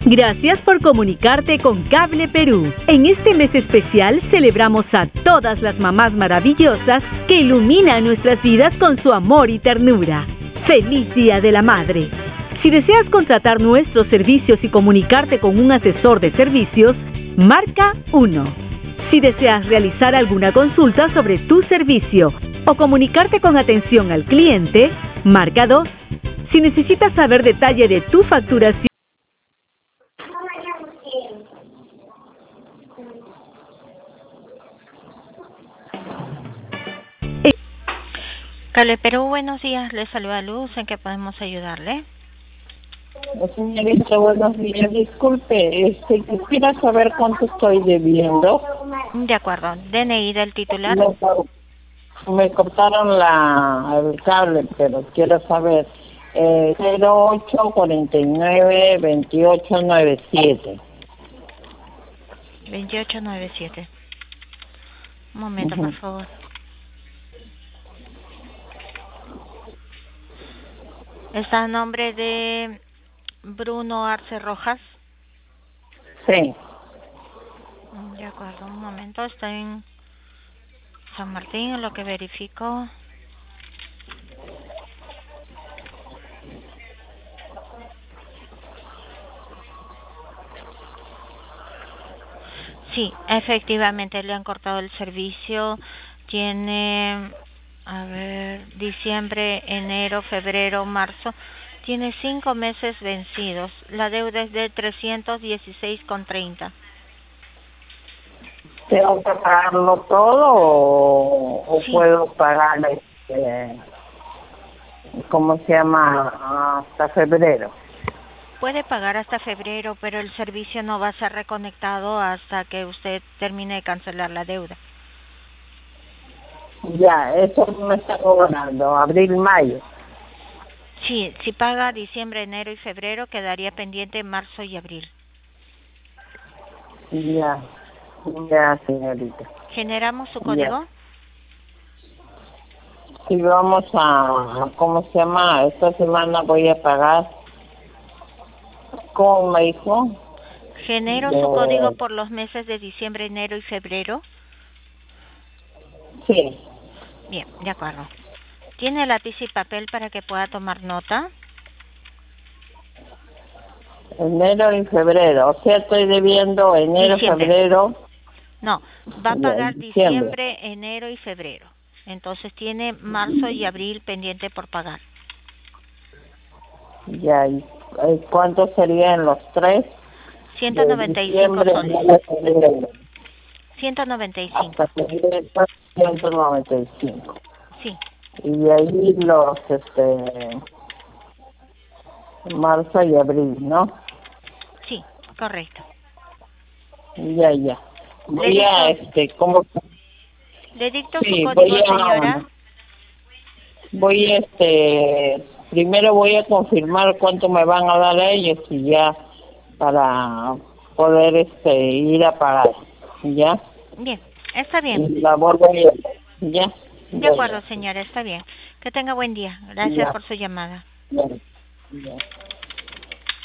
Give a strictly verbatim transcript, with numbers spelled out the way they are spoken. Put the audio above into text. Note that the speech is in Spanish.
Gracias por comunicarte con Cable Perú. En este mes especial celebramos a todas las mamás maravillosas que iluminan nuestras vidas con su amor y ternura. ¡Feliz Día de la Madre! Si deseas contratar nuestros servicios y comunicarte con un asesor de servicios, marca uno. Si deseas realizar alguna consulta sobre tu servicio o comunicarte con atención al cliente, marca dos. Si necesitas saber detalle de tu facturación, Cable Perú, buenos días. Le saluda Luz. ¿En qué podemos ayudarle? Señorita, buenos días. Disculpe, este, quisiera saber cuánto estoy debiendo. De acuerdo. D N I del titular. Me, me cortaron la, el cable, pero quiero saber. Eh, cero ocho cuarenta y nueve veintiocho noventa y siete. veintiocho noventa y siete. Un momento, uh-huh. por favor. ¿Está a nombre de Bruno Arce Rojas? Sí. De acuerdo, un momento. Está en San Martín, en lo que verifico. Sí, efectivamente le han cortado el servicio. Tiene, a ver, diciembre, enero, febrero, marzo. Tiene cinco meses vencidos. La deuda es de trescientos dieciséis con treinta. ¿Tengo que pagarlo todo o, o sí. puedo pagar, este, ¿cómo se llama? Hasta febrero. Puede pagar hasta febrero, pero el servicio no va a ser reconectado hasta que usted termine de cancelar la deuda. Ya, eso me está cobrando, abril, mayo. Sí, si paga diciembre, enero y febrero, quedaría pendiente marzo y abril. Ya, ya, señorita. ¿Generamos su código? Si sí, vamos a, ¿cómo se llama? Esta semana voy a pagar. ¿Cómo me dijo? ¿Genero de... su código por los meses de diciembre, enero y febrero? Sí. Bien, de acuerdo. ¿Tiene lápiz y papel para que pueda tomar nota? Enero y febrero, o sea, estoy debiendo enero, diciembre. febrero. No, va a pagar diciembre. diciembre, enero y febrero. Entonces tiene marzo y abril pendiente por pagar. Ya, ¿y cuánto serían los tres? ciento noventa y cinco soles. ciento noventa y cinco. Hasta ciento noventa y cinco. Sí. Y ahí los, este, marzo y abril, ¿no? Sí, correcto. Ya, ya. Voy Le a, dicto, este, ¿cómo? ¿Le dicto sí, su código, voy a, señora? Voy, este, primero voy a confirmar cuánto me van a dar a ellos y ya para poder, este, ir a pagar, ¿ya? Bien, está bien. La vuelvo a ir, ¿ya? De acuerdo, señora, está bien. Que tenga buen día. Gracias ya. por su llamada. Ya. Ya.